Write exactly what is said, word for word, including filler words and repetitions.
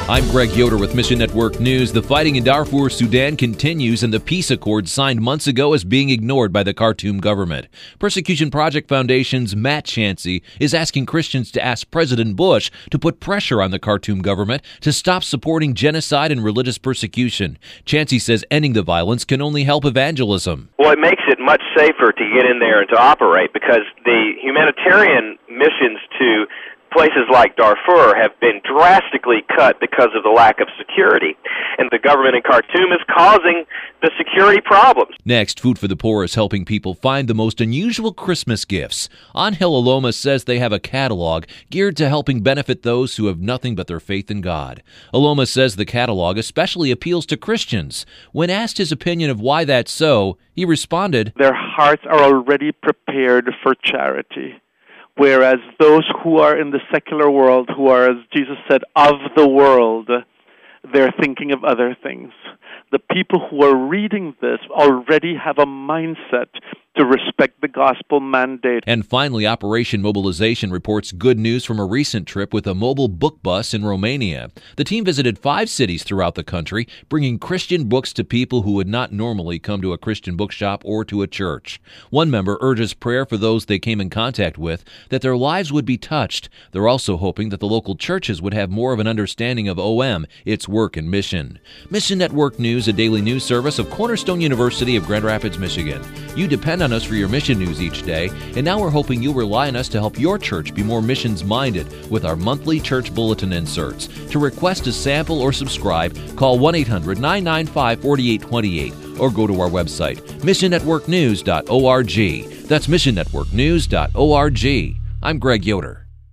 I'm Greg Yoder with Mission Network News. The fighting in Darfur, Sudan continues, and the peace accord signed months ago is being ignored by the Khartoum government. Persecution Project Foundation's Matt Chancey is asking Christians to ask President Bush to put pressure on the Khartoum government to stop supporting genocide and religious persecution. Chancey says ending the violence can only help evangelism. Well, it makes it much safer to get in there and to operate because the humanitarian missions to places like Darfur have been drastically cut because of the lack of security. And the government in Khartoum is causing the security problems. Next, Food for the Poor is helping people find the most unusual Christmas gifts. Angel Aloma says they have a catalog geared to helping benefit those who have nothing but their faith in God. Aloma says the catalog especially appeals to Christians. When asked his opinion of why that's so, he responded, "Their hearts are already prepared for charity. Whereas those who are in the secular world, who are, as Jesus said, of the world, they're thinking of other things. The people who are reading this already have a mindset to respect the gospel mandate." And finally, Operation Mobilization reports good news from a recent trip with a mobile book bus in Romania. The team visited five cities throughout the country, bringing Christian books to people who would not normally come to a Christian bookshop or to a church. One member urges prayer for those they came in contact with, that their lives would be touched. They're also hoping that the local churches would have more of an understanding of O M, its work and mission. Mission Network News, a daily news service of Cornerstone University of Grand Rapids, Michigan. You depend on us for your mission news each day, and now we're hoping you'll rely on us to help your church be more missions-minded with our monthly church bulletin inserts. To request a sample or subscribe, call one eight hundred nine nine five four eight two eight or go to our website, mission network news dot org. That's mission network news dot org. I'm Greg Yoder.